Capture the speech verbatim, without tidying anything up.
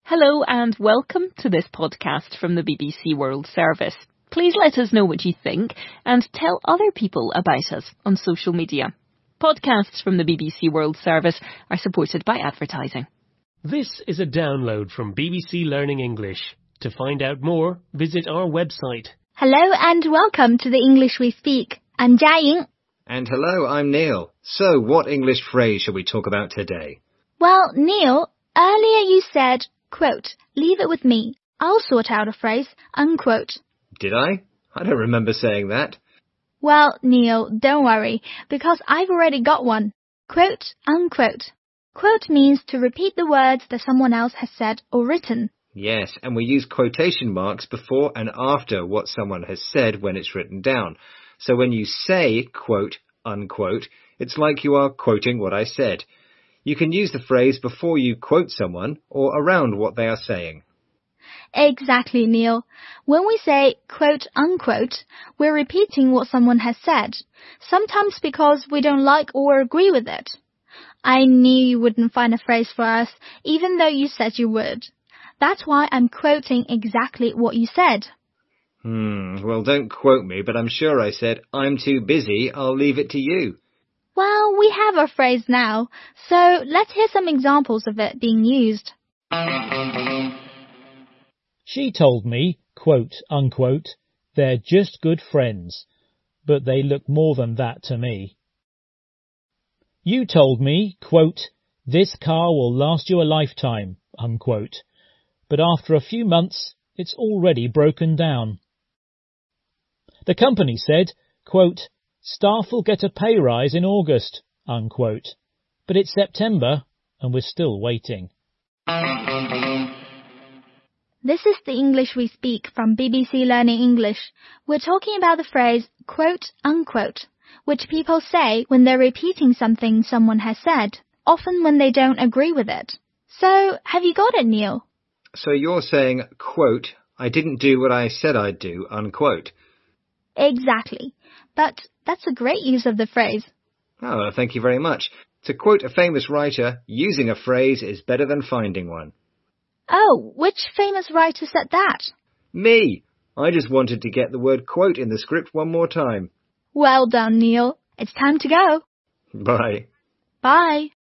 Hello and welcome to this podcast from the B B C World Service. Please let us know what you think and tell other people about us on social media. Podcasts from the B B C World Service are supported by advertising. This is a download from B B C Learning English. To find out more, visit our website. Hello and welcome to the English We Speak. I'm Jiaying. And hello, I'm Neil. So, what English phrase shall we talk about today? Well, Neil, earlier you said, quote, leave it with me. I'll sort out a phrase, unquote. Did I? I don't remember saying that. Well, Neil, don't worry, because I've already got one. Quote, unquote. Quote means to repeat the words that someone else has said or written. Yes, and we use quotation marks before and after what someone has said when it's written down. So when you say, quote, unquote, it's like you are quoting what I said. You can use the phrase before you quote someone or around what they are saying. Exactly, Neil. When we say quote unquote, we're repeating what someone has said, sometimes because we don't like or agree with it. I knew you wouldn't find a phrase for us, even though you said you would. That's why I'm quoting exactly what you said. Hmm, well, don't quote me, but I'm sure I said, I'm too busy, I'll leave it to you. Well, we have our phrase now, so let's hear some examples of it being used. She told me, quote, unquote, they're just good friends, but they look more than that to me. You told me, quote, this car will last you a lifetime, unquote, but after a few months, it's already broken down. The company said, quote, staff will get a pay rise in August, unquote, but it's September and we're still waiting. This is the English We Speak from B B C Learning English. We're talking about the phrase quote unquote, which people say when they're repeating something someone has said, often when they don't agree with it. So, have you got it, Neil? So you're saying, quote, I didn't do what I said I'd do, unquote. Exactly. But that's a great use of the phrase. Oh, thank you very much. To quote a famous writer, using a phrase is better than finding one. Oh, which famous writer said that? Me! I just wanted to get the word quote in the script one more time. Well done, Neil. It's time to go. Bye. Bye.